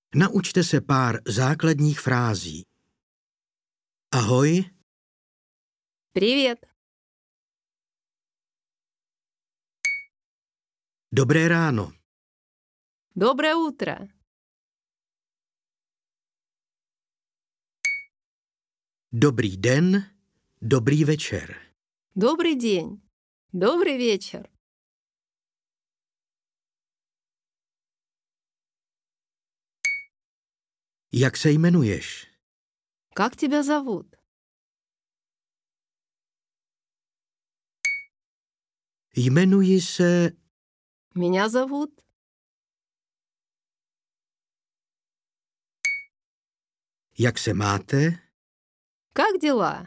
Naučte se pár základních frází. Ahoj, Привет. dobré ráno, Доброе утро. dobrý den, dobrý večer. Добрый день. Добрый вечер. Jak se jmenuješ? Как тебя зовут? Jmenuji se... Меня зовут. Jak se máte? Как дела?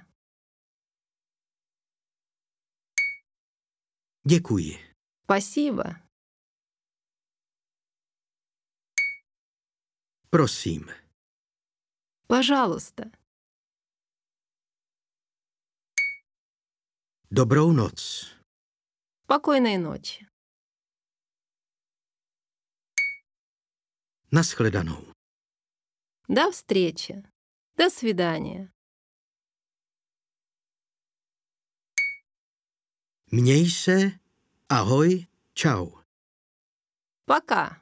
Děkuji. Спасибо. Prosím. Пожалуйста. Dobrou noc. Спокойной ночи. Naschledanou. До встречи. До свидания. Měj se. Ahoj. Čau. Пока.